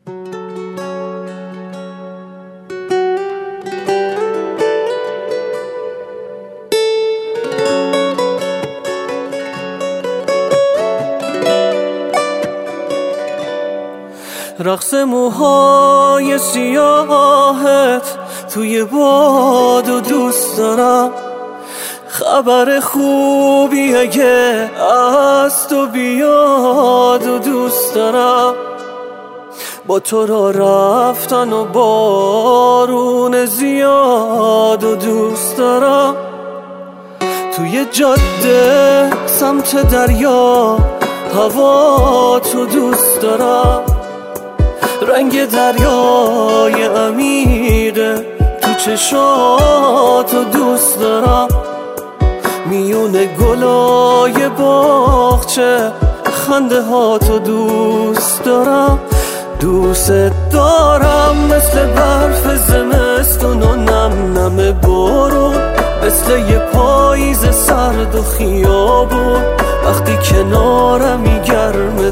رقص موهای سیاهت توی باد و دوست دارم. خبر خوبی اگه از تو بیاد و دوست دارم. با تو را رفتن و بارون زیاد و دوست دارم. توی جاده سمت دریا هوا تو دوست دارم. رنگ دریای عمیقه تو چشاتو دوست دارم. میون گلای باغچه خنده هاتو دوست دارم. دوست دارم مثل برف زمستون و نم نم بارون، مثل یه پاییز سرد و خیابون. وقتی کنارمی گرم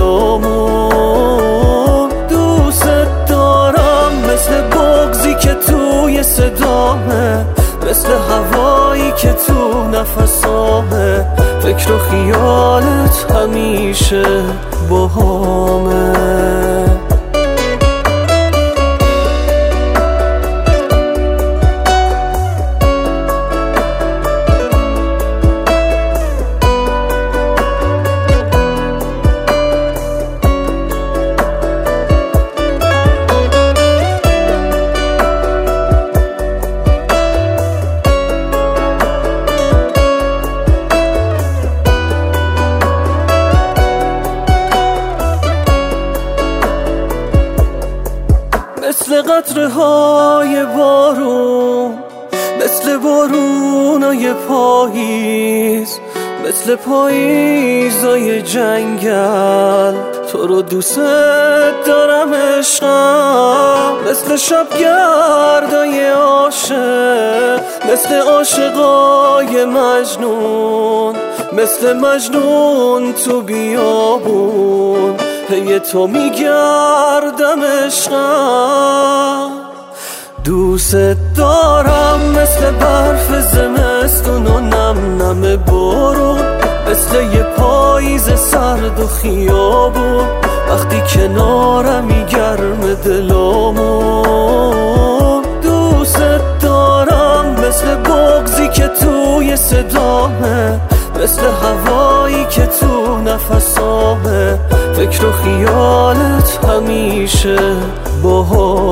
دلامون. دوست دارم مثل بغضی که توی صدامه، مثل هوایی که تو نفسامه. فکر و خیالت همیشه باهامه. مثل قطره های بارون، مثل بارونای پاییز، مثل پاییزای جنگل. تو رو دوست دارم عشقم، مثل شبگردای عاشق، مثل عاشقای مجنون، مثل مجنون تو بیابون. پی تو میگردم عشقم. دوست دارم مثل برف زمستون و نم نم بارون، مثل یه پاییز سرد و خیابون. وقتی کنارمی گرم دلامون. دوست دارم مثل بغضی که توی صدامه، مثل هوایی که تو نفسامه. فکر و خیالت همیشه باهامه.